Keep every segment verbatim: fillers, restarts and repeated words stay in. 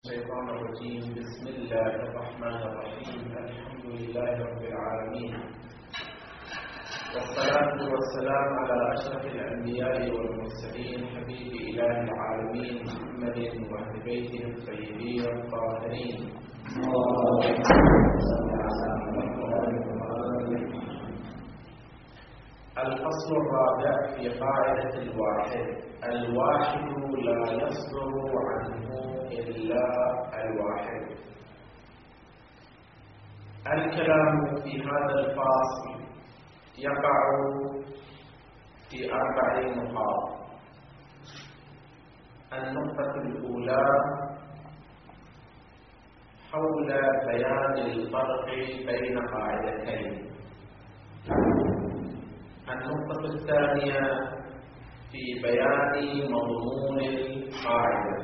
الشيطان الرجيم. بسم الله الرحمن الرحيم. الحمد لله رب العالمين، والصلاة والسلام على أشرف الأنبياء والمرسلين، حبيب إله العالمين محمد وأهل بيته الطيبين الطاهرين. الفصل الرابع في قاعدة الواحد: الواحد لا يصدر عنه إلا الواحد. الكلام في هذا الفصل يقع في أربع نقاط. النقطة الأولى حول بيان الفرق بين قاعدتين. النقطة الثانية في بيان مضمون القاعدة.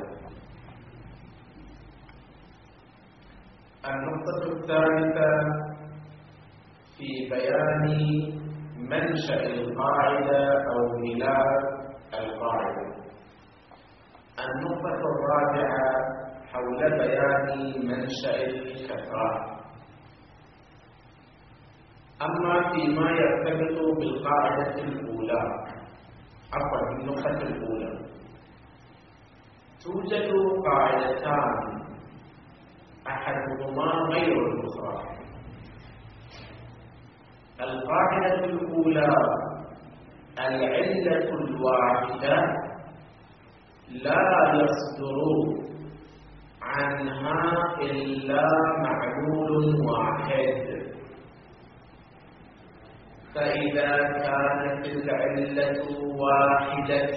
النقطة الثالثة في بيان منشأ القاعدة أو ميلاد القاعدة. النقطة الرابعة حول بيان منشأ الكثرة. أما فيما يرتبط بالقاعدة الأولى، عفوا النقطة الأولى، توجد قاعدتان أحدهما غير الأخرى. القاعدة الأولى: العلة الواحدة لا يصدر عنها إلا معلول واحد. فإذا كانت العلة واحدة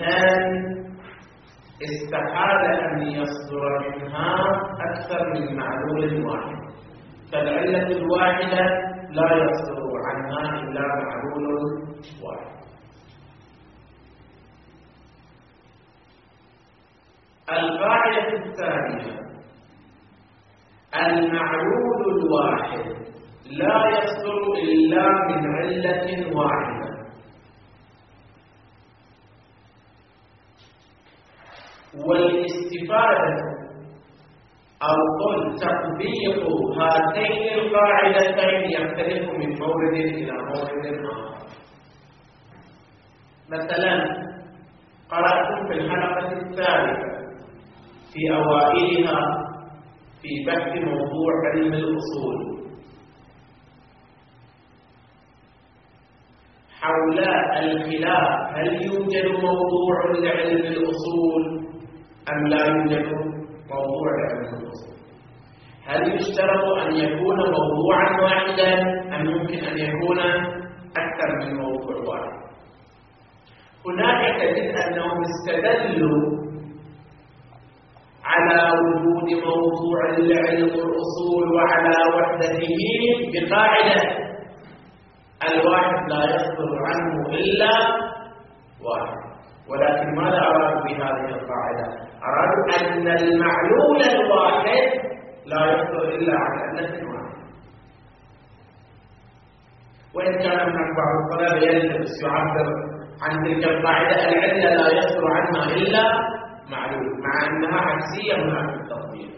استحال أن يصدر منها أكثر من معلول واحد، فالعلة الواحدة لا يصدر عنها إلا معلول واحد. القاعدة الثانية: المعلول الواحد لا يصدر إلا من علة واحدة. والاستفادة أو قل تطبيق هاتين القاعدتين يختلف من مورد إلى مورد آخر. مثلا قرأتم في الحلقة الثالثة في أوائلها في بحث موضوع علم الأصول حول الخلاف: هل يوجد موضوع لعلم الأصول أم لا يوجد موضوع لعلم الأصول؟ هل يشترط أن يكون موضوعا واحدا أم ممكن أن يكون أكثر من موضوع واحد؟ هناك تجد أنهم استدلوا على وجود موضوع لعلم الأصول وعلى وحدته بقاعدة: الواحد لا يصدر عنه إلا واحد. ولكن ماذا أرادوا بهذه القاعدة؟ أرادوا أن المعلول الواحد لا يصدر إلا عن علة واحدة. وإن كان هناك بعض الطلبة يلتبس يعبر عن تلك القاعدة: العلة لا يصدر عنها إلا معلول، مع أنها عكسية هناك في التطبيق.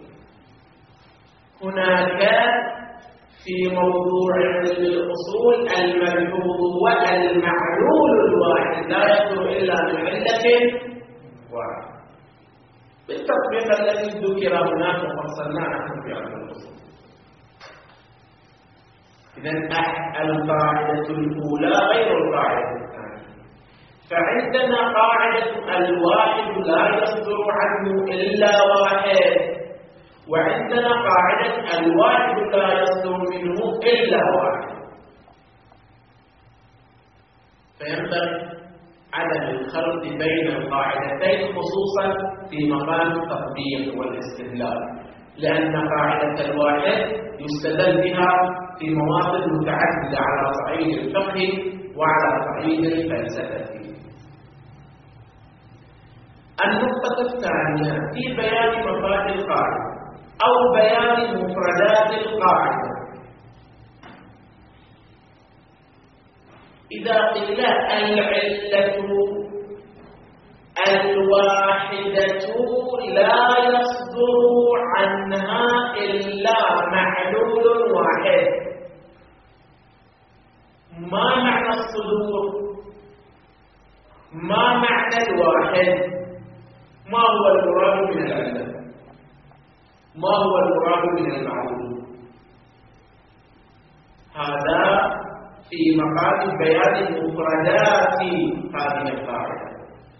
هناك في موضوع علم الأصول الملحوظ والمعلول الواحد لا يصدر إلا من علة واحدة. بالتطبيق الذي ذكر هناك وفصلنا عنه في علم الأصول. إذن القاعدة الأولى غير القاعدة الثانية. فعندنا قاعدة الواحد لا يصدر عنه إلا واحد، وعندنا قاعدة الواحد لا يصدر منه إلا واحد. فينبغي عدم الخلط بين القاعدتين خصوصا في مقام التطبيق والاستدلال، لأن قاعدة الواحد يستدل بها في مواطن متعددة على صعيد الفقه وعلى صعيد الفلسفة. النقطة الثانية في بيان مفاد القاعدة أو بيان مفردات القاعدة. إذا قيل العلة الواحدة لا يصدر عنها إلا معلول واحد. ما معنى الصدور؟ ما معنى الواحد؟ ما هو المراد من العلة؟ ما هو المراد من المعلول؟ هذا في مقام بيان مفردات هذه القاعدة.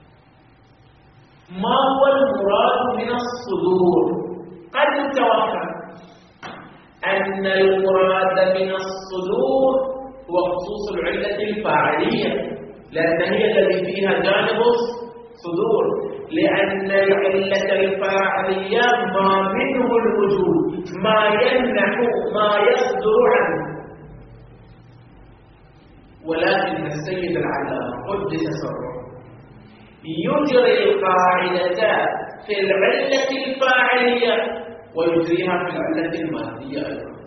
ما هو المراد من الصدور؟ قد يتوهم أن المراد من الصدور هو خصوص العلة الفاعلية، لأن هي التي فيها جانب الصدور، لأن العلة الفاعلية ما منه الوجود، ما يمنع ما يصدر عنه. ولكن السيد العلامة قدس سره يجري القاعدة في العلة الفاعلية ويجريها في العلة المادية أيضا.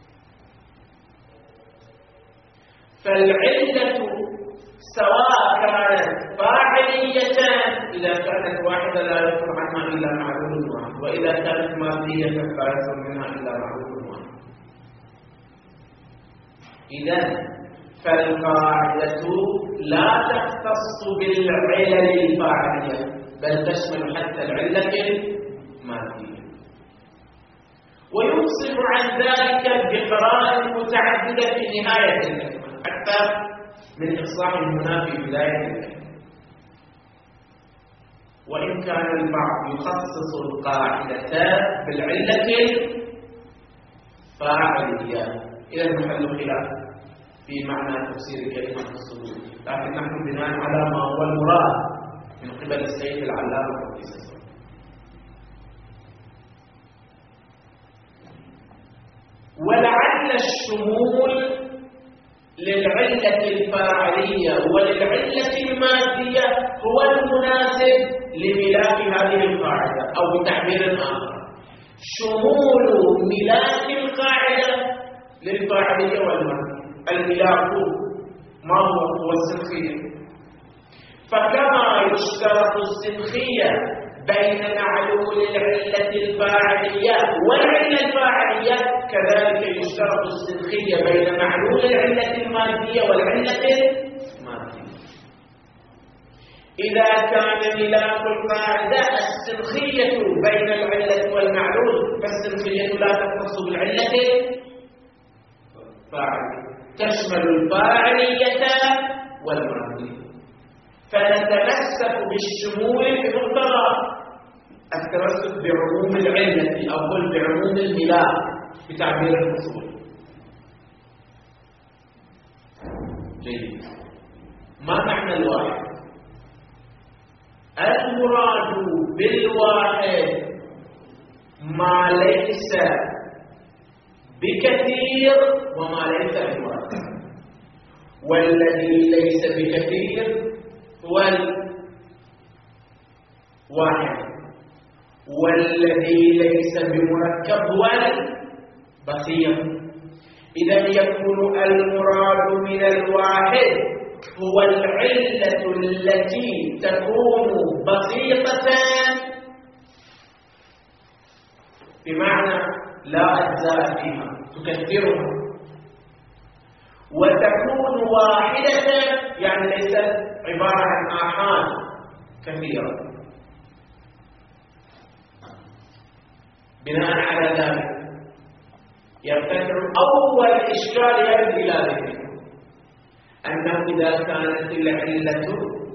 فالعلة سواء كانت فاعلية إذا كانت واحدة لا يصدر عنها إلا معلول واحد، وإذا كانت مادية لا يصدر منها إلا معلول واحد. إذن فالقاعدة لا تختص بالعلل الفاعلية بل تشمل حتى العلة المادية. ويفصل عن ذلك بقراءة متعددة في نهاية الكلمة حتى من إصلاح المنافي في بداية الكلمة. وإن كان البعض يخصص القاعدة بالعلة الفاعلية، إذا محل خلاف في معنى تفسير كلمة الصدور، لكن نحن بناء على ما هو المراد من قبل السيد العلامة قدس سره. ولعل الشمول للعلة الفاعلية وللعلة المادية هو المناسب لملاك هذه القاعدة، أو بتعبير آخر شمول ملاك القاعدة للفاعلية والمادية. الملاك ما هو؟ هو السنخية. فكما يشترط السنخية بين معلول العلة الفاعلية والعلة الفاعلية، كذلك يشترط السنخية بين معلول العلة المادية والعلة المادية. إذا كان ملاك القاعدة السنخية بين العلة والمعلول، فالسنخية لا تختص بالعلة الفاعلية، تشمل الفاعلية والمادية. فنتمسك بالشمول بمقتضى التمسك بعموم العلة أو قل بعموم الملاك بتعبير الأصول. جيد. ما معنى الواحد؟ المراد بالواحد ما ليس بكثير وما ليس بمركب. والذي ليس بكثير هو الواحد، والذي ليس بمركب هو البسيط. إذا يكون المراد من الواحد هو العلة التي تكون بسيطة بمعنى لا أجزاء فيها تكثرها، وتكون واحدة يعني ليست عبارة عن آحاد كثيرة. بناء على ذلك يرتفع أول إشكال يرد إلى ذلك أنه إذا كانت العلة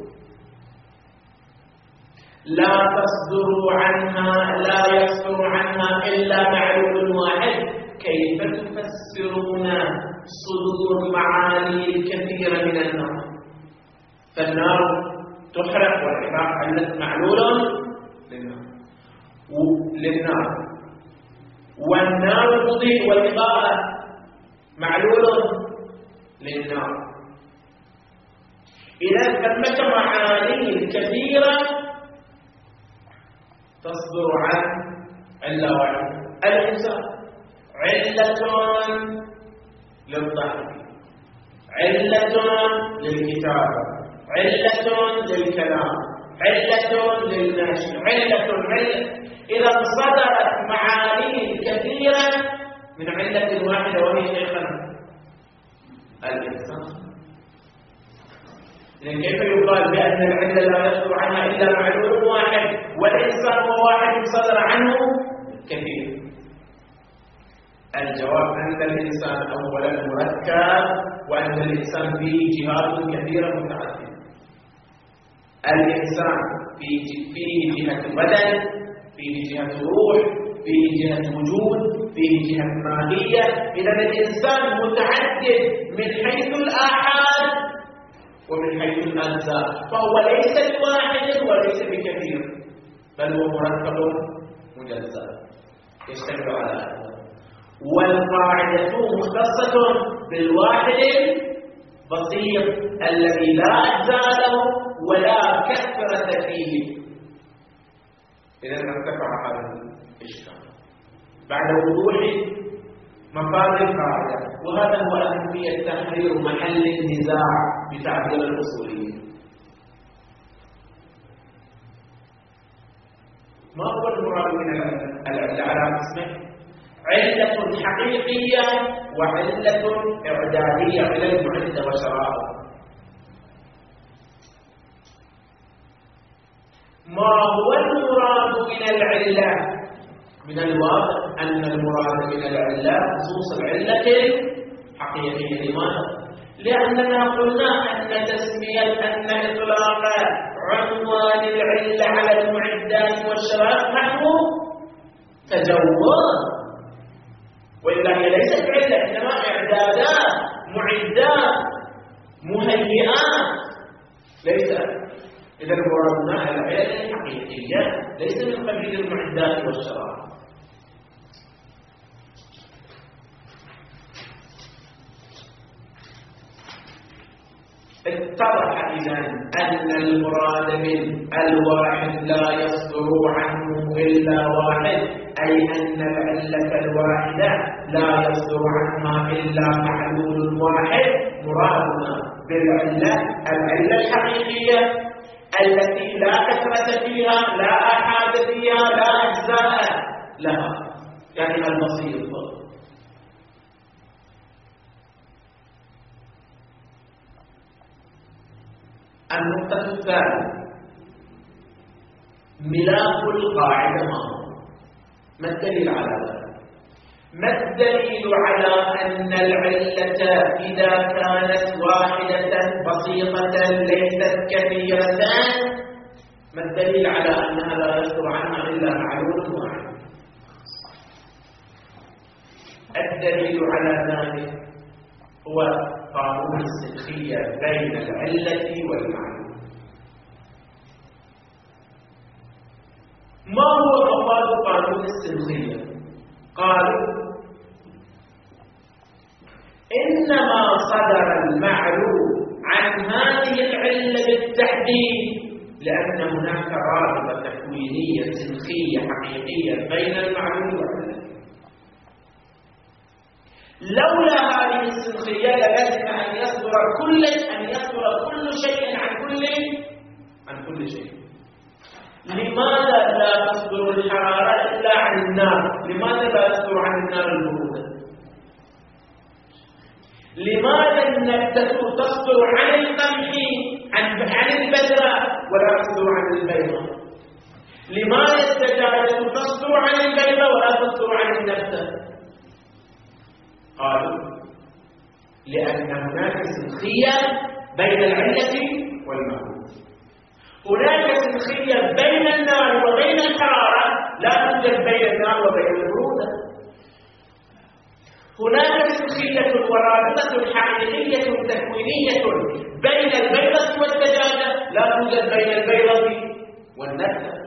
لا تصدر عنها لا يصدر عنها إلا معلول واحد، كيف تفسرون صدور معاني الكثير من النار؟ فالنار تحرق والحراق علة معلول للنار للنار والنار تضيء والإضاءة معلول للنار. إذا ثمة معاني كثيرة تصدر عن علة واحدة. الإنسان علة للضحك، علة للكتابة، علة للكلام، علة للنشر، علة علة. إذا صدرت معاني كثيرة من علة واحدة وهي شيخنا الإنسان. إذن كيف يقال بأن العلة لا يصدر عنها إلا معلول واحد والإنسان هو واحد صدر عنه كثير؟ الجواب أن الإنسان أولا مركب، وأن الإنسان فيه جهات كثيرة متعددة. الإنسان فيه جهة بدن، فيه جهة روح، فيه جهة وجود، فيه جهة ماهية. إذا الإنسان متعدد من حيث الآحاد ومن حيث الأجزاء، فهو ليس بواحد وليس بكثير، بل هو مركب مجزأ يشتمل على هذا. والقاعدة مختصة بالواحد البسيط الذي لا أجزاء له ولا كثرة فيه. إذا ارتفع هذا الإشكال بعد وضوح مفاد القاعدة، وهذا هو أهمية تحرير محل النزاع بتعبير الأصوليين. ما هو المراد من العلة على قسمين؟ علة حقيقية وعلة إعدادية على المعدة وشرائطه. ما هو المراد من العلة؟ من الواضح أن المراد من العلة خصوص العلة الحقيقية. لماذا؟ لأننا قلنا أن تسمية أن إطلاق عنوان العلة على المعدات والشرائط نحو تجوز، وإلا هي ليست علة إنما إعدادات معدات مهيئات ليس. إذا مرادنا العلة الحقيقية ليس من قبيل المعدات والشرائط. اتضح إذن أن المراد من الواحد لا يصدر عنه إلا واحد، أي أن العلة الواحدة لا يصدر عنها إلا معلول واحد. مرادنا بالعلة العلة الحقيقية التي لا كثرة فيها، لا آحاد فيها، لا أجزاء لها، يعني البسيط. النقطة الثانية ملاك القاعدة. ما هو؟ ما الدليل على ذلك؟ ما الدليل على أن العلة إذا كانت واحدة بسيطة ليست كثيرة، ما الدليل على أنها لا يصدر عنها إلا معلول واحد؟ الدليل على ذلك هو قانون السنخية بين العلة والمعلول. ما هو مفاد قانون السنخية؟ قالوا إنما صدر المعلول عن هذه العلة بالتحديد لأن هناك رابطة تكوينية سنخية حقيقية بين المعلول والعلة. لولا هذه السنخية لازم أن يصدر كل أن يصدر كل شيء عن كل عن كل شيء. لماذا لا تصدر الحرارة إلا عن النار؟ لماذا لا تصدر عن النار البرودة؟ لماذا النبتة تصدر عن القمح عن عن البذرة ولا تصدر عن البيضة؟ لماذا الدجاجة تصدر عن البيضة ولا تصدر عن النبتة؟ قالوا لأن هناك سنخية بين العلة والمعلول. هناك سنخية بين النار وبين الحرارة لا توجد بين النار وبين البرودة. هناك سنخية ورابطة حقيقية تكوينية بين البيضة والدجاجة لا توجد بين البيضة والنبتة.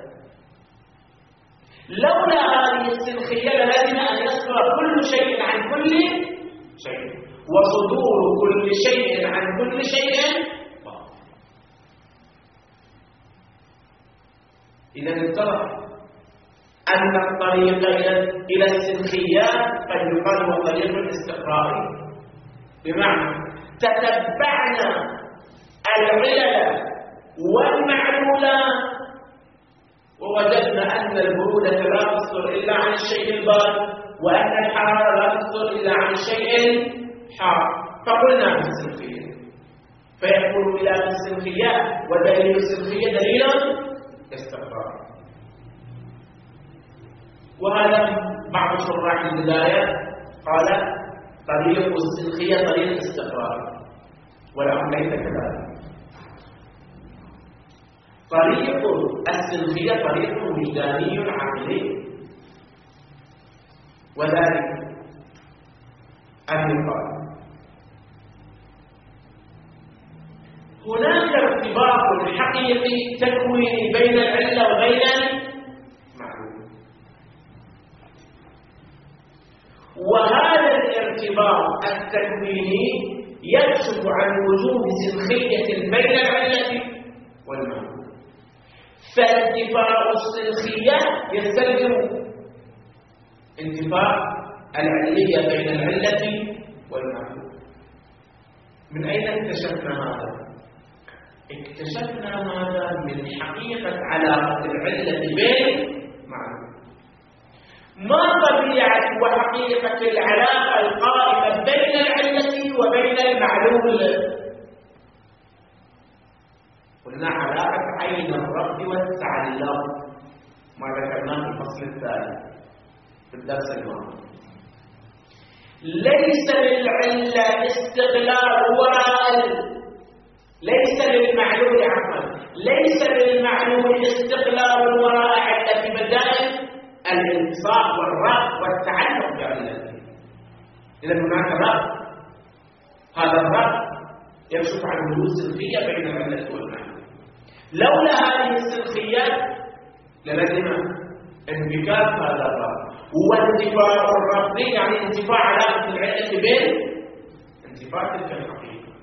لولا هذه السنخية لازم أن يصدر كل شيء عن كل شيء، وصدور كل شيء عن كل شيء باطل. إذا اتضح أن الطريق إلى السنخيات قد يقال هو طريق الاستقراري، بمعنى تتبعنا العلل والمعلولات، ووجدنا أن البرودة لا تصدر إلا عن الشيء البارد، وأن الحرارة لا تصدر إلا عن الشيء الحار، فقلنا بالسلخية، فيكون إلى السلخية، ودليل السلخية دليل استقرار. وهذا بعض شراح البداية قال طريق السلخية طريق استقرار، والأمر ليس كذلك. طريق السلخية طريق وجداني عقلي، وذلك أن يقال هناك ارتباط حقيقي تكويني بين العلة وبين المعلوم، وهذا الارتباط التكويني يكشف عن وجود سلخية بين العلة والمعلوم. فانتفاء السلخية يستلزم انتفاء العلية بين العلة والمعلوم. من أين اكتشفنا هذا؟ اكتشفنا هذا من حقيقة علاقة العلة بالمعلوم. ما طبيعة وحقيقة العلاقة القائمة بين العلة وبين المعلوم؟ قلنا علاقة عين الربط والتعلق، ما ذكرناه في الفصل الثالث في الدرس الماضي. ليس للعلة استقلال وراء، ليس للمعلول عفوا ليس للمعلول استقلال وراء علة بدائل الانتصاب والربط والتعلق بعلته. إذا هناك ربط، هذا الربط يكشف عن وجود سلخية بين العلة والمعلول. لولا هذه السلخيات للزم انبكاك هذا الربط، وانتفاع الربط يعني انتفاع علاقة العلة بين انتفاع تلك الحقيقة،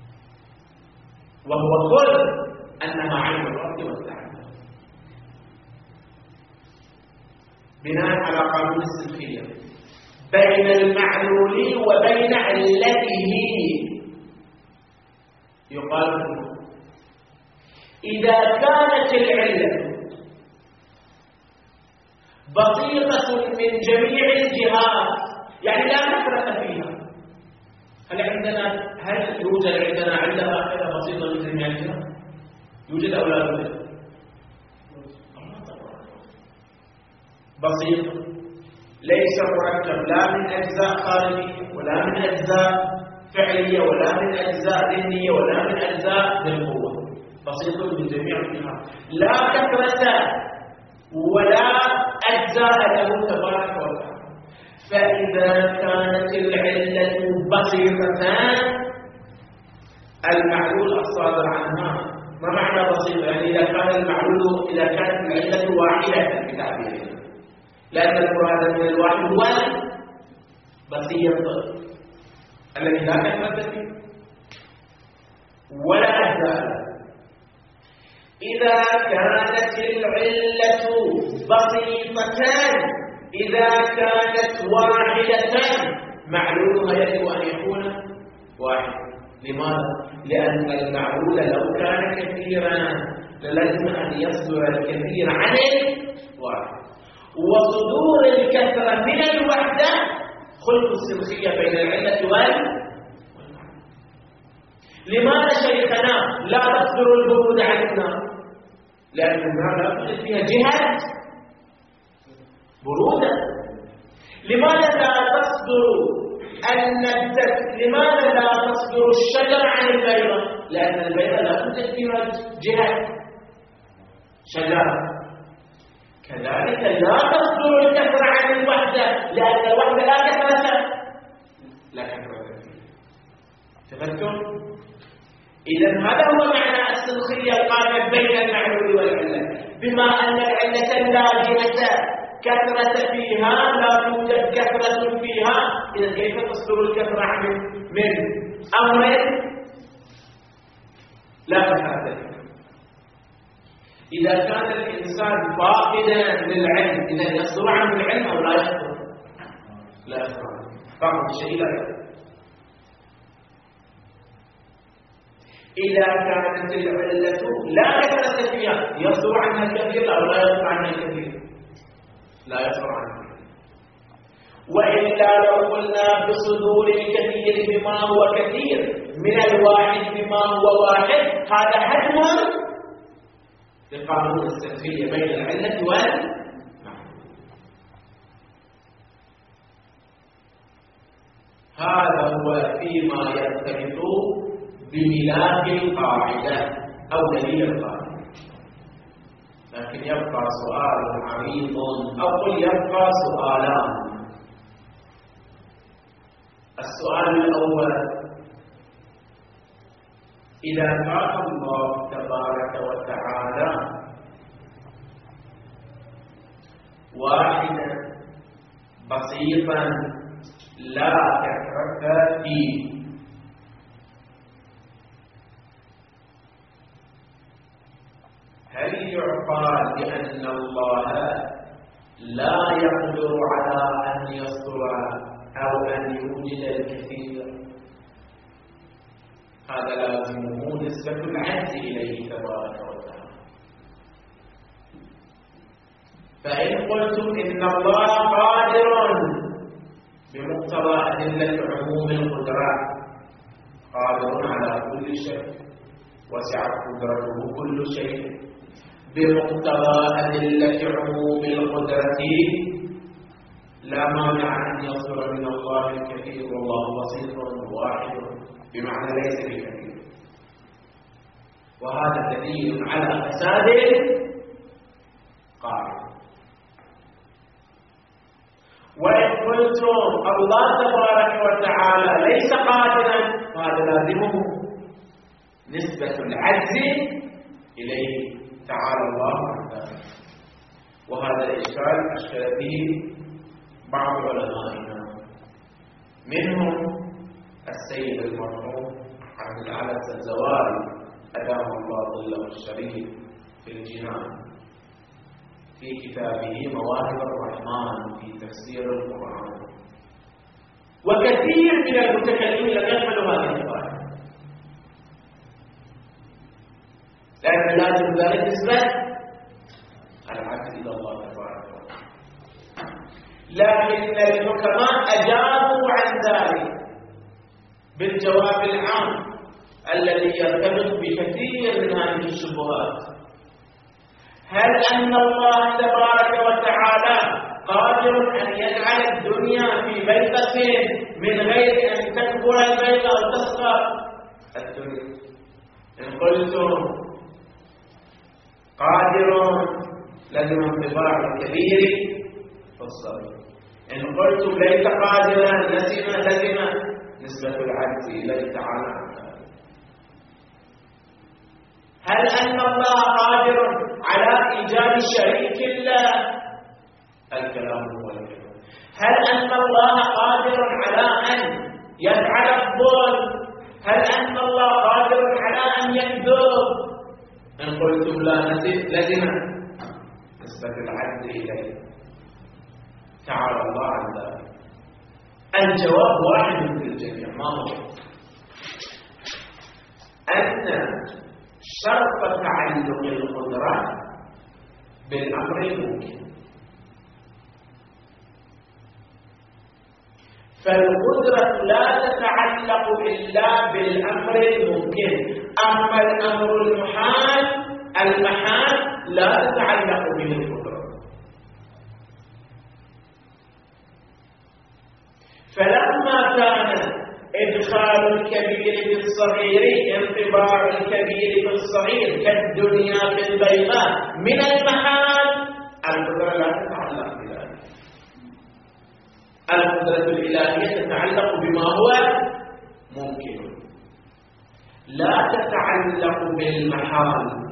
وهو كل أنها عين الربط والتعلق. بناء على قانون السلخية بين المعلول وبين علته يقال إذا كانت العلة بسيطة من جميع الجهات، يعني لا كثرة فيها، هل عندنا هل يوجد عندنا علة واحدة بسيطة من جميع الجهات؟ يوجد أو لا يوجد؟ بسيط، ليس مركب لا من أجزاء خارجية ولا من أجزاء فعلية ولا من أجزاء ذهنية ولا من أجزاء بالقوة، بسيط من جميع الجهات، لا كثرة ولا أجزاء له تبارك وتعالى. فإذا كانت العلة بسيطة المعلول الصادر عنها، ما معنى بسيط؟ يعني إذا كان المعلول إذا كانت العلة واحدة بتعبيرنا، لأن المراد من الواحد هو بسيط الذي لا كثرة فيه ولا أجزاء. إذا كانت العلة بسيطة، إذا كانت واحدة، معلولها يجب أن يكون واحد. لماذا؟ لأن المعلول لو كان كثيرا لازم أن يصدر الكثير عن الواحد، وصدور الكثرة من الوحدة خلق السلخية بين العلة والمعلول. لماذا شيخنا لا تصدر البرود عن النار؟ لأن النار لا توجد فيها جهة برودة. لماذا لا تصدر النبتة؟ لماذا لا تصدر الشجرة عن البيضة؟ لأن البيضة لا توجد فيها جهة شجرة. كذلك لا تصدر الكثرة عن الوحدة، لأن الوحدة لا كثرة لا كثرة فيها. تفكر؟ إذن هذا هو معنى السلخية القائمة بين المعلول والعلة، بما أن العلة اللازمة كثرة فيها لا توجد كثرة فيها، إذن كيف تصدر الكثرة من من أمر لا كثرة فيه؟ إذا كان الإنسان فاقدا للعلم، إذن يصدر عنه العلم أو لا يصدر؟ لا يصدر، فقط شيء لا يصدر. إذا كانت العلة لا كثرة فيها يصدر عنها الكثير أو لا يصدر عنها الكثير؟ لا يصدر عنها الكثير. وإلا لو قلنا بصدور الكثير بما هو كثير من الواحد بما هو واحد، هذا حتم لقانون السلبية بين العلة والمعلول. هذا هو فيما يرتبط بملاك القاعدة أو دليل القاعدة. لكن يبقى سؤال عريض، أو قل يبقى سؤالان. السؤال الأول: إذا كان الله تبارك وتعالى واحدا بسيطا لا كثرة فيه، هل يعقل بأن الله لا يقدر على أن يصدر أو أن يوجد الكثير؟ هذا لازمه نسبة العجز إليه تبارك وتعالى. فإن قلتم إن الله قادر بمقتضى أدلة عموم القدرة، قادر على كل شيء وسعت قدرته كل شيء، بمقتضى أدلة عموم القدرة لا مانع أن يصدر من الله الكثير، والله بسيط واحد بمعنى ليس بكثير. وهذا دليل على فساد قاعدة. وإن قلتم الله تبارك وتعالى ليس قادرا، فهذا لازمه نسبة العجز إليه تعالى الله عن ذلك. وهذا الإشكال أشكل به بعض علمائنا، منهم السيد المرحوم عبد الأعلى الزواري أدام الله ظله الشريف في الجنان في كتابه مواهب الرحمن في تفسير القرآن. وكثير من المتكلمين لم يقبلوا هذه القاعدة، لأن لازم ذلك نسبة العجز إلى الله تبارك وتعالى. لكن الحكماء أجابوا عن ذلك بالجواب العام الذي يرتبط بكثير من هذه الشبهات. هل أن الله تبارك وتعالى قادر أن يجعل الدنيا في بيضة من غير أن تكبر البيضة أو تصغر الدنيا؟ إن قلتم قادر لازم انطباع الكبير في الصغير. إن قلتم ليس قادرا لزم لزم نسبة العجز إليه تعالى. هل أن الله قادر على إيجاد شريك الله؟ الكلام هو الكلام. هل أن الله قادر على أن يفعل الظلم؟ هل أن الله قادر على أن يكذب؟ إن قلتم لا لزم نسبة العجز إليه تعالى الله عن ذلك. الجواب واحد للجميع، ما هو؟ أن شرط تعلق القدرة بالأمر الممكن. فالقدرة لا تتعلق إلا بالأمر الممكن، أما الأمر المحال المحال لا تتعلق به القدرة. فلما كان إدخال الكبير في الصغير انطباع الكبير في الصغير كالدنيا في البيضاء من المحال، القدرة لا تتعلق بذلك. القدرة الإلهية تتعلق بما هو ممكن، لا تتعلق بالمحال.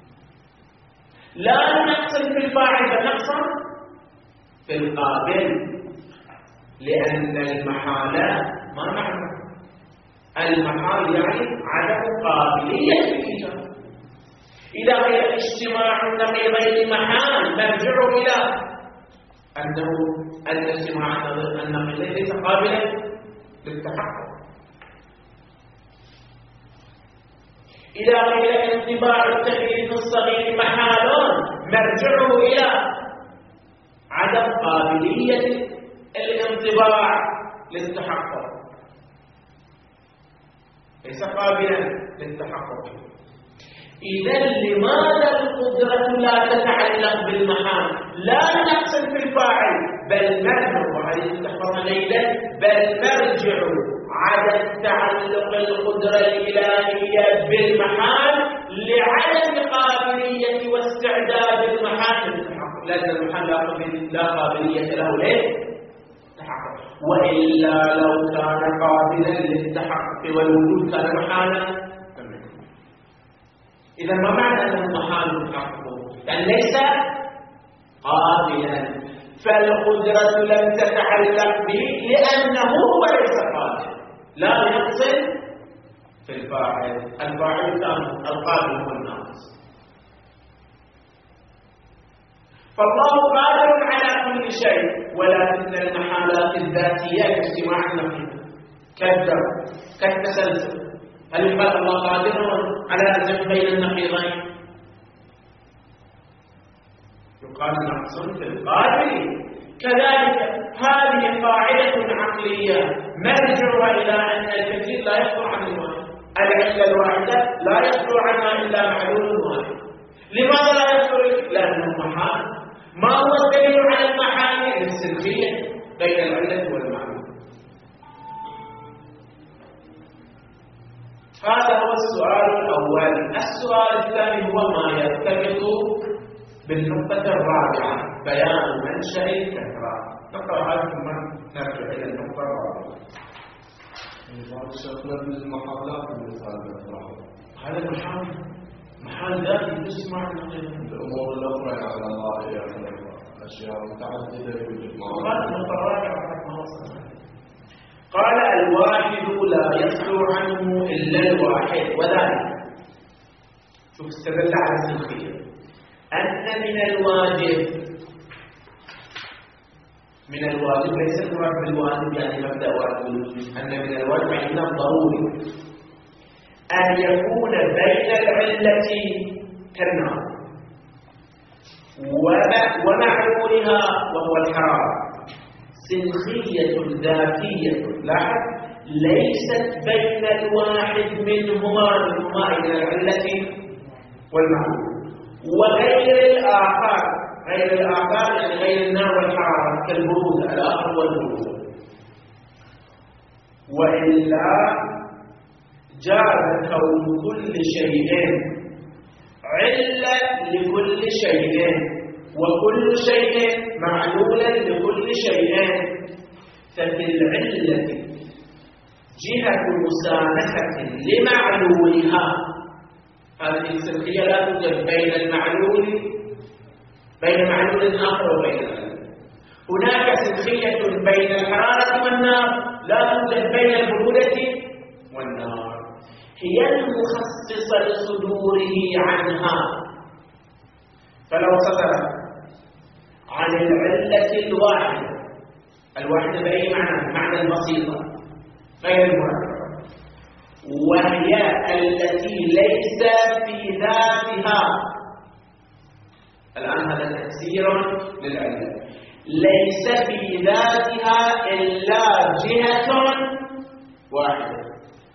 لا نقصد في الفاعل، نقصد في القابل، لأن المحالات ما معنى المحال؟ يعني عدم قابلية الإيجاد. إذا قيل اجتماع النقيضين محال نرجع إلى أنه أن اجتماع النقيضين ليس قابلا للتحقق. إذا قيل انطباع التغيير في الصغير محال مرجعه إلى عدم قابلية الانطباع للتحقق، ليس قابلا للتحقق. إذا لماذا القدرة لا تتعلق بالمحال؟ لا نقصد في الفاعل، بل مرجع وعليه تحفظ ليلا، بل مرجع عدم تعلق القدرة الإلهية بالمحال لعدم قابلية واستعداد المحال للتحقق، لأن المحال لا قابلية له ليه؟ تحقق. وإلا لو كان قابلا للتحقق والوجود كان محالا. إذا ما معنى أنه محال تحققه؟ يعني ليس قابلا، فالقدرة لم تتعلق به لأنه هو ليس قابلا، لا يقصد في الفاعل، الفاعل كان القابل هو الناقص. فالله قادر على كل شيء، ولكن المحالات الذاتية كاجتماع النقيض كالدم كالتسلسل، هل يقال الله قادر على الجمع بين النقيضين؟ يقال نقص في القادر. كذلك هذه قاعدة عقلية مرجعها إلى أن الكثير لا يخلو عن الواحد، العلة الواحدة لا يخلو عنها إلا معلول واحد. لماذا لا يخلو؟ لأنه محال. ما هو الدليل على المحال؟ السلبية بين العلة والمعلول. هذا هو السؤال الأول. السؤال الثاني هو ما يرتبط بالنقطة الرابعة، بيان منشأ التكرار. نقرأ هذا ثم نرجع إلى النقطة الرابعة. بعض شكلنا بالمحاولات المثال هذا المحال محال ذاتي تسمع الأمور الأخرى على الله يعني أشياء متعددة يوجد معها. هذا النقطة الرابعة ما وصلنا. قال الواحد لا يخلو عنه إلا الواحد، وذلك شوف استدل على السلخية أن من الواجب من الواجب ليس المراد بالواجب يعني مبدأ واجب الوجود، أن من الواجب عندنا ضروري أن يكون بين العلة كالنار ومعلولها وهو الحرام سلخية ذاتية، لاحظ ليست بين الواحد منهما منهما إلى العلة والمعلول وغير الآخر، غير الآخر يعني غير النار والحرارة كالبرود، الآخر والبرود. وإلا جاز كون كل شيء علة لكل شيء وكل شيء معلولا لكل شيء. ففي العلة جهة مسانخة لمعلولها، هذه السلخية لا توجد بين المعلول بين معلول آخر وبين العلة. هناك سلخية بين الحرارة والنار لا توجد بين البرودة والنار، هي المخصصة لصدوره عنها. فلو صدر عن العلة الواحدة، الواحدة بأي معنى؟ معنى البسيطة غير المركبة، وهي التي ليس في ذاتها. الآن هذا تفسير للعلة، ليس في ذاتها إلا جهة واحدة.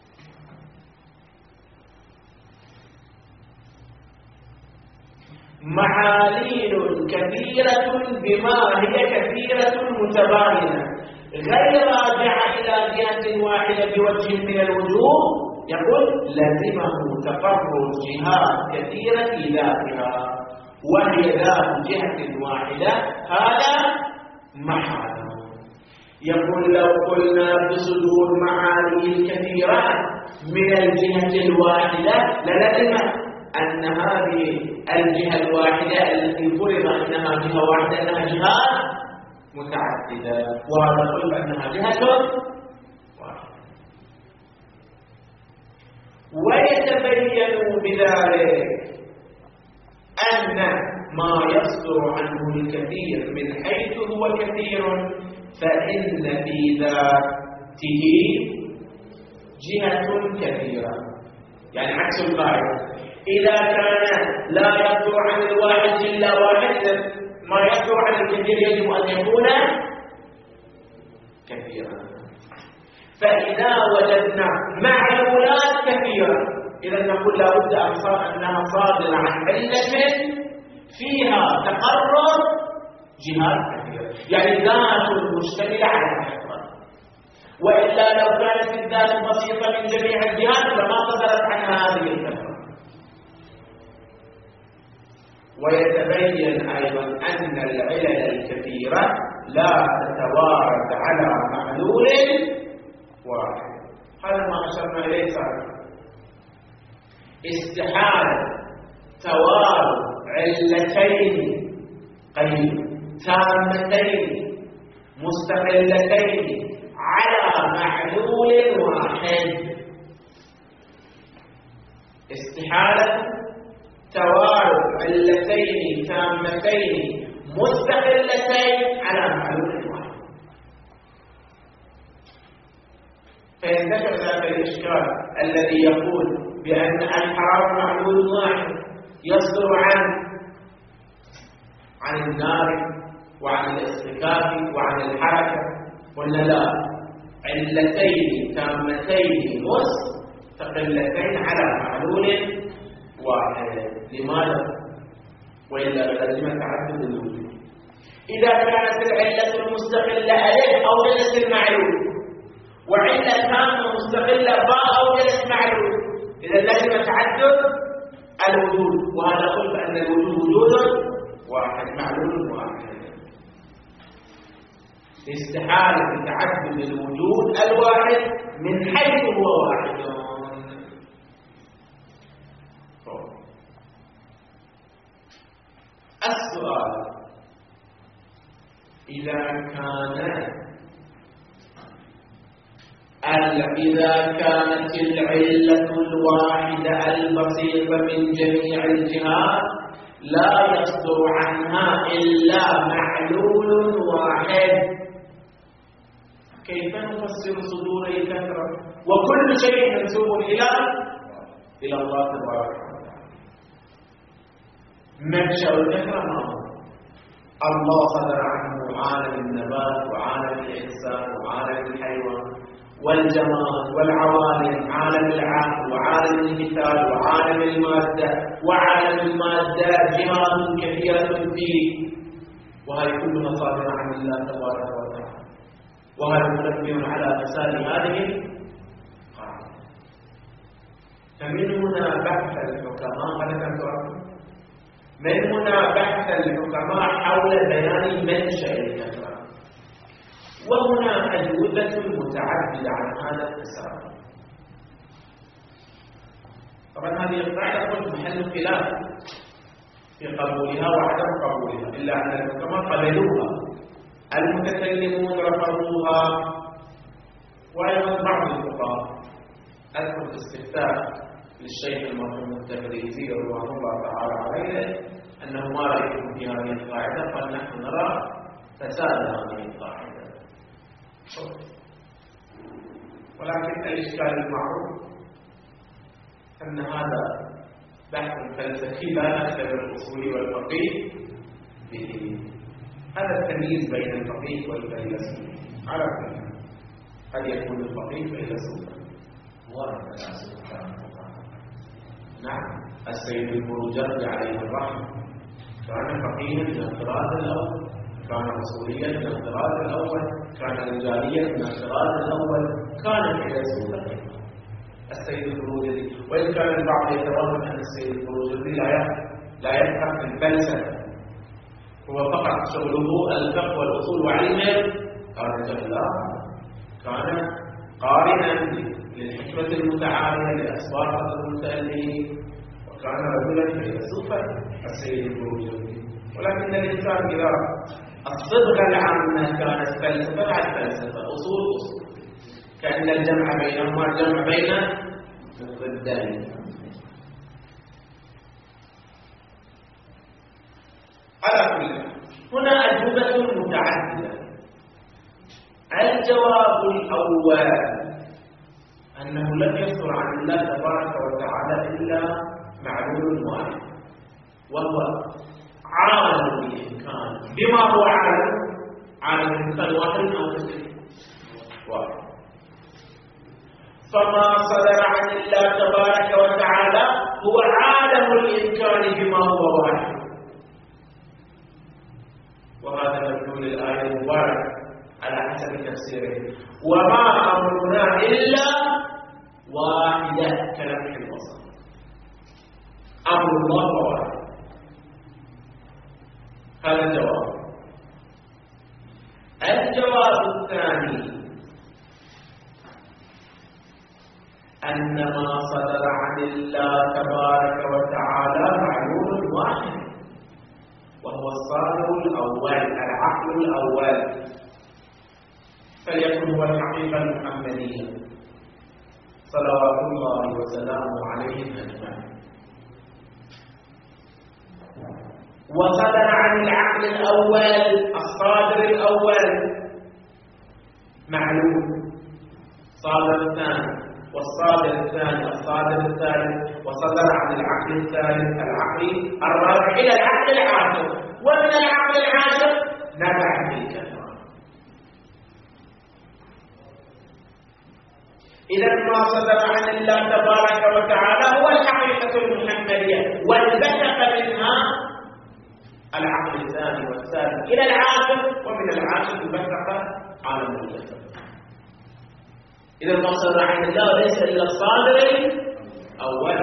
معاليل كثيرة بما هي كثيرة متباينة غير راجعة إلى جهة واحدة بوجه من الوجوه، يقول لزمه تقرر جهات كثيرة في ذاتها وهي ذات جهة واحدة، هذا محال. يقول لو قلنا بصدور معاليل كثيرة من الجهة الواحدة للزم أن هذه الجهة الواحدة التي فرض أنها جهة واحدة أنها جهات متعددة، وهذا قلت أنها جهة واحدة. ويتبين بذلك أن ما يصدر عنه الكثير من حيث هو كثير فإن في ذاته جهة كثيرة، يعني عكس القاعدة. إذا كان لا يصدر عن الواحد إلا واحد، ما يصدر عن الكثير يجب أن يكون كثيرا. فإذا وجدنا معلولات كثيرة، إذا نقول لابد أنها صادرة عن علة فيها تقرر جهات كثيرة، يعني ذات مشتملة على كثرة، وإلا لو كانت الذات بسيطة من جميع الجهات لما صدرت عنها هذه الكثرة. ويتبين أيضا أن العلل الكثيرة لا تتوارد على معلول واحد. هذا ما أشرنا إليه سابقا. استحالة توارد علتين قيم تامتين مستقلتين على معلول واحد. استحالة توارد علتين تامتين مستقلتين على معلول واحد. فينتشر ذاك الإشكال الذي يقول بأن الحرام معلول واحد يصدر عن عن النار وعن الاصطكاك وعن الحركة. قلنا لا، علتين تامتين مستقلتين على معلول واحد. لماذا؟ وإلا لازم تعدد الوجود. إذا كانت العلة المستقلة ألف أو جلس المعلول، وعلة تامة مستقلة باء أو جلس معلول، إذا لازم تعدد الوجود. وهذا قلت أن الوجود وجود واحد معلول واحد. استحالة تعدد الوجود الواحد من حيث هو واحد. السؤال: إذا كان إذا كانت العلة الواحدة البسيطة من جميع الجهات لا يصدر عنها إلا معلول واحد، كيف نفسر صدور الكثرة وكل شيء منسوب إلى إلى الله تبارك وتعالى؟ منشأ الكثرة ما هو؟ الله صدر عنه عالم النبات وعالم الإنسان وعالم الحيوان والجماد والعوالم، عالم العقل وعالم المثال وعالم المادة وعالم المادة جهات كثيرة فيه، وهي كلها صادرة عن الله تبارك وتعالى، وهذا منبه على فساد هذه القاعدة. فمن هنا بحث الحكماء، هذا كان سؤال، من هنا بحث الحكماء حول بيان منشأ الكثرة، وهنا أجوبة متعددة عن هذا التساؤل. طبعا هذه القاعدة قلت محل خلاف في قبولها وعدم قبولها، إلا أن الحكماء قبلوها، المتكلمون رفضوها، وأيضا بعض الفقهاء. أذكر الاستفتاء للشيخ المرحوم التبريزي رضوان الله تعالى عليه أنه ما رأيكم في هذه القاعدة؟ قال: نحن نرى فساد هذه القاعدة. ولكن الإشكال المعروف أن هذا بحث فلسفي لا نختبر الأصول والفقيه به. هذا التمييز بين الفقيه والفيلسوف على كل قد يكون الفقيه فيلسوفا. نعم، السيد البروجردي عليه الرحمة كان فقيها من الطراز الأول، كان أصوليا من الطراز الأول، كان رجاليا من الطراز الأول، كان فيلسوفا السيد البروجردي. وإن كان البعض يتوهم أن السيد البروجردي لا لا يفهم في الفلسفة، هو فقط شغله الفقه والأصول وعلمه، قال لا، كان قارنا للحكمة المتعالية لأسباب المتألهين، وكان رجلا فيلسوفا السيد البروجردي. ولكن الإنسان إذا الصبغة العامة كانت فلسفة بعد فلسفة، أصول أصول، كأن الجمع بينهما جمع بين ضدين. على كل هنا أجوبة متعددة. الجواب الأول أنه لم يصدر عن الله تبارك وتعالى إلا معلول واحد، وهو عالم الإمكان. بما هو عالم؟ عالم الإمكان واحد أو كثير؟ واحد. فما صدر عن الله تبارك وتعالى هو عالم الإمكان بما هو واحد، وهذا مدلول الآية المباركة على حسب تفسيره: وما أمرنا إلا واحدة كلمح البصر. أمر الله واحد. هذا الجواب. الجواب الثاني أن ما صدر عن الله تبارك وتعالى معلوم واحد، وهو الصادر الأول، العقل الأول، فليكن هو الحقيقة المحمدية صلوات الله وسلامه عليهم أجمعين. وصدر عن العقل الأول، الصادر الأول معلوم، صادر الثاني، والصادر الثاني، الصادر الثالث، وصدر عن العقل الثالث، العقل الرابع، إلى العقل العاشر، ومن العقل العاشر نبع في الكثرة. إذا ما صدر عن الله تبارك وتعالى هو الحقيقة المحمدية، وانبثق منها العقل الثاني والثالث إلى العاشر، ومن العاشر انبثق عالم الجسد. إذا ما صدر عن الله ليس إلا الصادر الأول.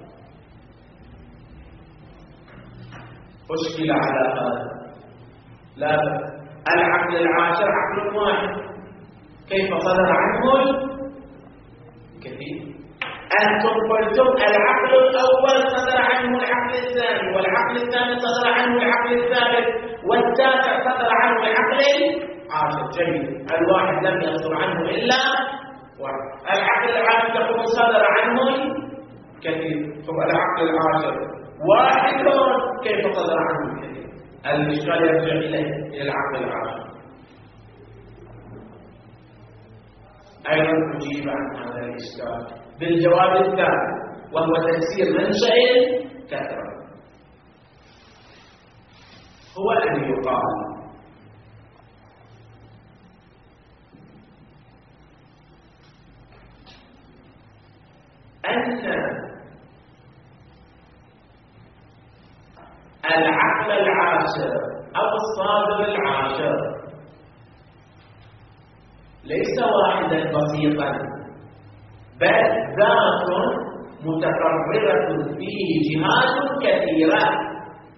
أشكل على هذا؟ لا بأس. العقل العاشر عقل واحد، كيف صدر عنه كثير؟ أنتم قلتم العقل الأول صدر عنه العقل الثاني، والعقل الثاني صدر عنه العقل الثالث، والتاسع صدر عنه العقل العاشر. جيد. الواحد لم يصدر عنه إلا واحد. العقل العاشر تقول صدر عنه كثير، ثم العقل العاشر واحد، كيف صدر عنه كثير؟ الإشكال يرجع إليه، إلى العقل العاشر. أيضا نجيب عن هذا الإشكال بالجواب الثاني، وهو تفسير منشأ الكثرة. هو أن يقال أن العقل العاشر أو الصادر العاشر ليس واحدا بسيطا، بل ذات متقررة فيه جهات كثيرة.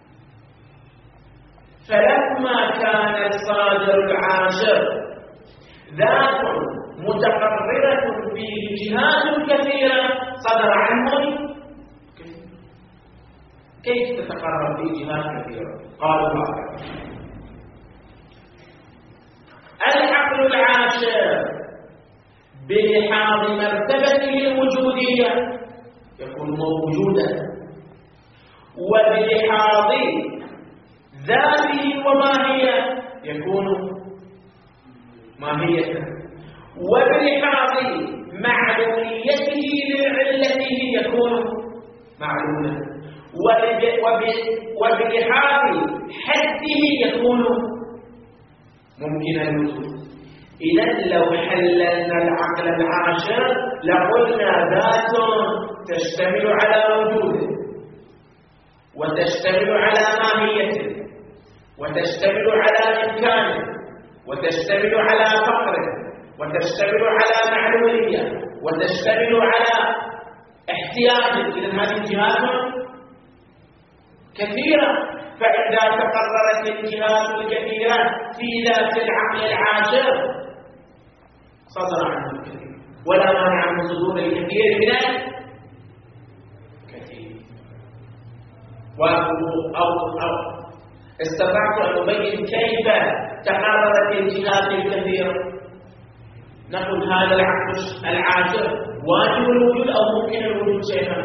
فلما كان الصادر العاشر ذات متقررة فيه جهات كثيرة صدر عنه كيف تتقرر فيه جهات كثيرة؟ قالوا هكذا: العقل العاشر بلحاظ مرتبته الوجودية يكون موجودا، وبلحاظ ذاته وماهية يكون ماهية، وبلحاظ معلوميته لعلته يكون معلوما، وبلحاظ حده يكون ممكن الوجود. إذا لو حللنا العقل العاشر لقلنا ذات تشتمل على وجوده، وتشتمل على ماهيته، وتشتمل على إمكانه، وتشتمل على فقره، وتشتمل على معلومية، وتشتمل على احتياجه. إذا هذه الجهات كثيرة. فإذا تقررت الجهات الكثيرة في ذات العقل العاشر صدر عنه الكثير، ولا مانع من صدور الكثير من الكثير. أو أو استطعت أن أبين كيف تقررت الجهات الكثيرة. نقول هذا العقل العاشر واجب الوجود أو ممكن الوجود شيئا؟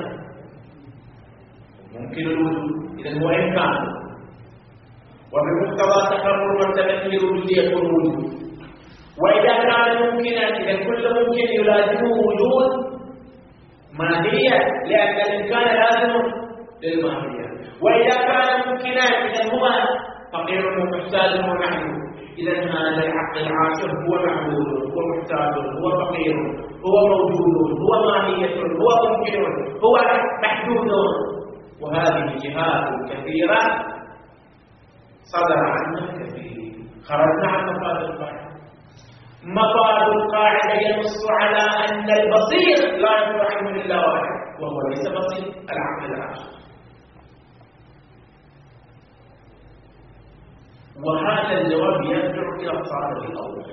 ممكن الوجود، إذا هو إمكان، وبمقتضى تقرر مرتبته الوجود يكون وجود. وإذا كان ممكنا، إذا كل ممكن يلازمه وجود ماهية، لأن الإمكان لازم للماهية. وإذا كان ممكنا إذا هو فقير ومحتاج ومعلوم، إذا هذا العقل العاشر هو معلوم، هو محتاج، هو فقير، هو موجود، هو ماهية، هو ممكن، هو محدود. وهذه جهات كثيرة صدر عنها كثير. خرجنا عن مفاد القاعدة. مفاد القاعدة ينص على أن البصير لا ينفع عنه إلا واحد، وهو ليس بصير، العقل العاشر. وهذا الجواب يرجع إلى الصادر الأول،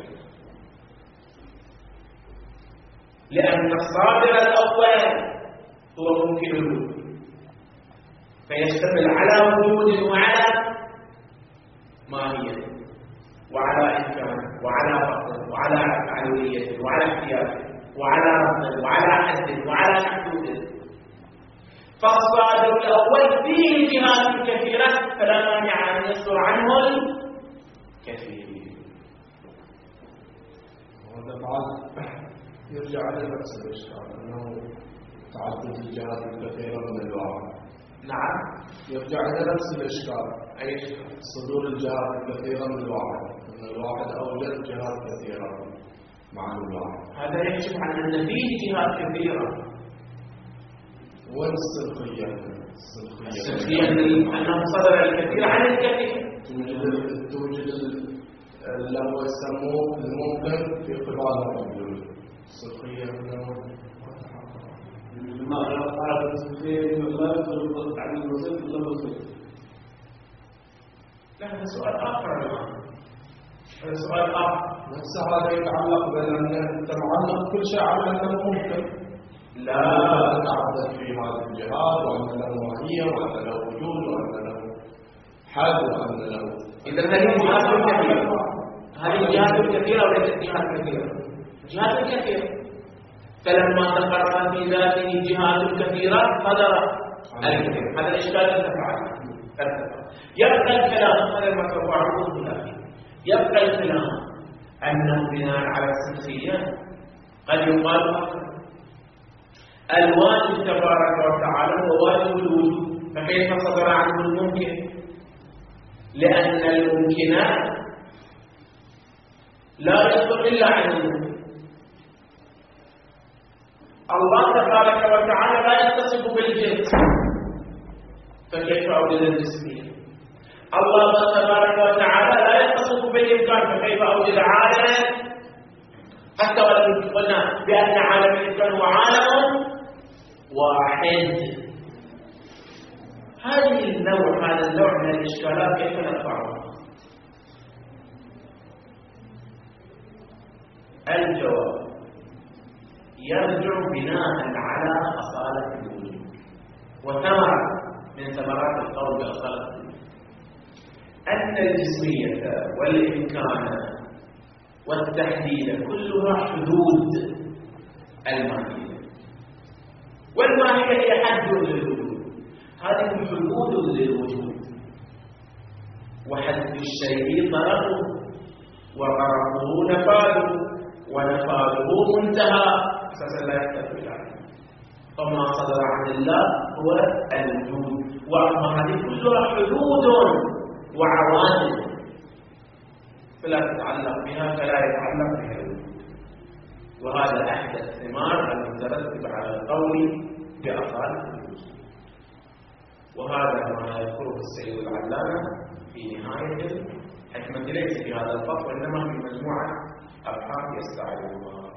لأن الصادر الأول هو ممكن الوجود، فيشتمل على وجود وعلى ماهية وعلى إمكان وعلى فقر وعلى معلومية وعلى احتياج وعلى رفض وعلى حد وعلى محدود. فالصادر الأول فيه جهات كثيرة، فلا مانع أن يصدر عنه الكثير. وهذا بعد يرجع على نفس الإشكال، أنه تعدد الجهات الكثيرة من الواقع. نعم، يرجع إلى نفس الإشكال، أي صدور الجهات الكثيرة من الواحد، أن الواحد أوجد جهات كثيرة مع الواحد. هذا يكشف عن أن فيه جهات كثيرة. وين السلخية؟ السلخية السلخية أنه صدر الكثير عن الكثير. توجد توجد اللي هو يسموه الممكن في قبال الحدود. السلخية أنه لماذا قالت السلخية لا يطلق عن الوسيط إلا الوسيط؟ لا، هذا سؤال آخر الآن. هذا سؤال آخر. نفس هذا يتعلق بأن أنت معلق كل شيء على أنه ممكن. لا تعدد في هذه الجهات، وأن له ماهية، وأن له وجود، وأن له حد، وأن له. إذا هذه جهات كثيرة. هذه جهات كثيرة وليست جهات كثيرة. جهات كثيرة. فلما تقرر في ذاته جهات كثيرة قدر الكثير. هذا الإشكال ارتفع. يبقى الكلام، هذا ما سوف أعرضه الآن. يبقى الكلام أنه بناء على السلخية قد يقال الواجب تبارك وتعالى هو واجب الوجود، فكيف صدر عنه الممكن؟ لأن الممكنات لا يصدر إلا عن الممكن. الله تبارك وتعالى لا يتصف بالجنس، فكيف أوجد الجسمية؟ الله تبارك وتعالى لا يتصف بالإمكان، فكيف أوجد عالما؟ حتى ولو قلنا بأن عالم الإمكان هو عالم واحد. هذه النوع هذا النوع من الإشكالات كيف نرفعها؟ الجواب يرجع بناء على أصالة الوجود، وثمرة من ثمرات القول بأصالة الوجود أن الجسمية والإمكان والتحديد كلها حدود الماهية، والماهية هي حد للوجود. هذه حدود للوجود، وحد الشيء طرفه وطرفه نفاذه ونفاذه منتهى أساسا لا يختلف عنه. فما صدر عن الله هو الوجود، وأما هذه كلها حدود وعوامل فلا تتعلق بها، فلا يتعلق بها الوجود. وهذا أحد الثمار المترتب على القول بأصالة الوجود. وهذا ما يذكره السيد العلامة في نهاية الحكمة، ليس في هذا الفصل إنما في مجموعة أبحاث يستعرضها.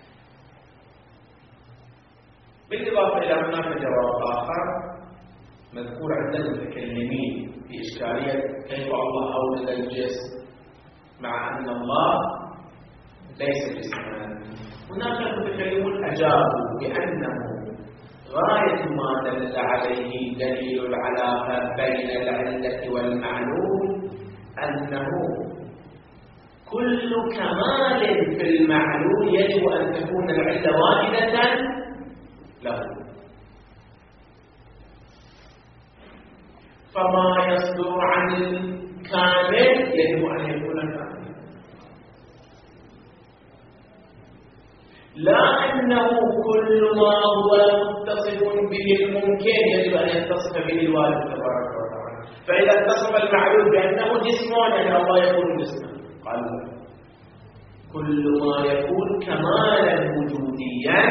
بالإضافة إلى هناك جواب آخر مذكور عند المتكلمين في إشكالية كيف الله أوجد الجسم مع أن الله ليس جسما. هناك المتكلمون أجابوا بأنه غاية ما دل عليه دليل العلاقة بين العلة والمعلول أنه كل كمال في المعلول يجب أن تكون العلة واحدة له، فما يصدر عن الكامل يجب أن يكون كاملا. لا أنه كل ما هو متصف به الممكن يجب أن يتصف به الوالد تبارك وتعالى. فإذا اتصف المعلوم بأنه جسم يعني الله يكون جسما، قال كل ما يكون كمالا وجوديا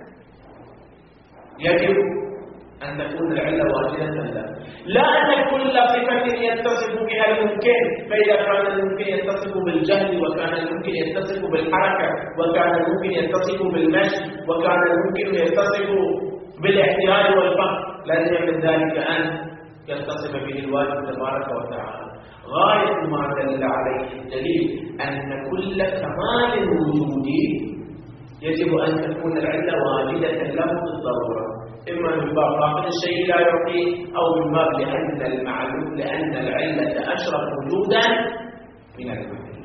يجب أن تكون العلة واحدة لا. لا أن كل صفة يتصف بها الممكن، فإذا كان الممكن يتصف بالجهل، وكان الممكن يتصف بالحركة، وكان الممكن يتصف بالمشي، وكان الممكن يتصف بالاحتيال والفقر، لازم من ذلك أن يتصف به الواجب تبارك وتعالى. غاية ما دل عليه الدليل أن كل كمال وجودي يجب أن تكون العلة واحدة له بالضرورة، إما من باب فاقد الشيء لا يعطيه، أو من باب لأن المعلوم لأن العلة أشرف وجودا من المعلوم.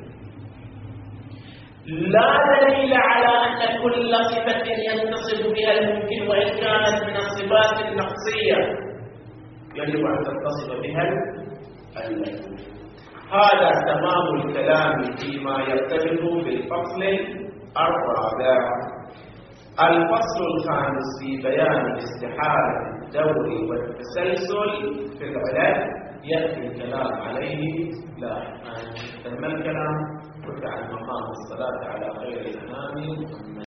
لا دليل على أن كل صفة يتصف بها الممكن وإن كانت من الصفات النقصية يجب أن تتصف بها العلة. هذا تمام الكلام فيما يرتبط بالفصل الرابع. الفصل الخامس في بيان استحالة الدور والتسلسل في العلل يأتي الكلام عليه لاحقا. تم الكلام رفع المقام الصلاة على خير الأنام.